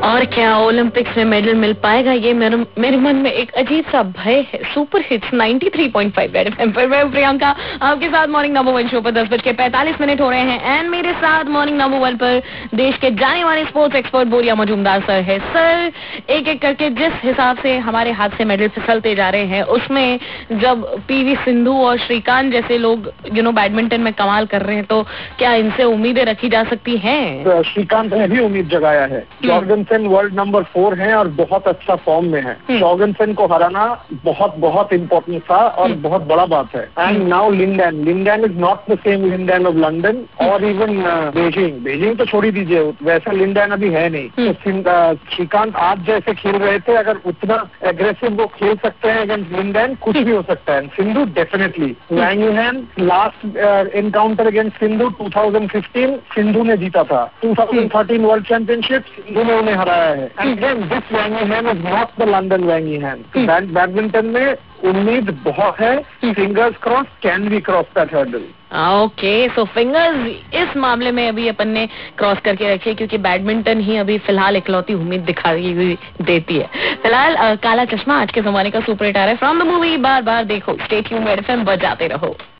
और क्या ओलंपिक्स में मेडल मिल पाएगा, ये मेरे मन में एक अजीब सा भय है। सुपर हिट्स 93.5 रेड एफएम पर मैं प्रियंका आपके साथ मॉर्निंग नंबर 1 शो पर 10:45 हो रहे हैं। एंड मेरे साथ मॉर्निंग नंबर 1 पर देश के जाने माने स्पोर्ट्स एक्सपर्ट बोरिया मजूमदार सर है। सर, एक एक करके जिस हिसाब से हमारे हाथ से मेडल फिसलते जा रहे हैं, उसमें जब पीवी सिंधु और श्रीकांत जैसे लोग बैडमिंटन में कमाल कर रहे हैं, तो क्या इनसे उम्मीदें रखी जा सकती हैं? श्रीकांत ने भी उम्मीद जगाया है। जॉर्गनसन वर्ल्ड नंबर 4 है और बहुत अच्छा फॉर्म में है। जॉर्गनसन को हराना बहुत बहुत इम्पोर्टेंट था और बहुत बड़ा बात है। And now Lin Dan is not the same Lin Dan of London और इवन बेजिंग तो छोड़ ही दीजिए, वैसा लिंडन अभी है नहीं। तो श्रीकांत आज जैसे खेल रहे थे, अगर उतना एग्रेसिव वो खेल सकते हैं अगेंस्ट लिंडन, कुछ भी हो सकता है। Sindhu definitely. Wang Yihan last encounter against Sindhu 2015 Sindhu ने जीता था। 2013 वर्ल्ड चैंपियनशिप सिंधु ने उन्हें हराया है। And again this Wang Yihan is not the London Wang Yihan. Badminton में उम्मीद बहुत है। Fingers cross, can we cross that hurdle. Okay, so fingers इस मामले में अभी अपन ने क्रॉस करके रखे, क्योंकि बैडमिंटन ही अभी फिलहाल इकलौती उम्मीद दिखाई हुई देती है। फिलहाल काला चश्मा आज के जमाने का सुपर हिट आ रहा है from the movie Baar Baar Dekho. Stay tuned, red FM बजाते रहो।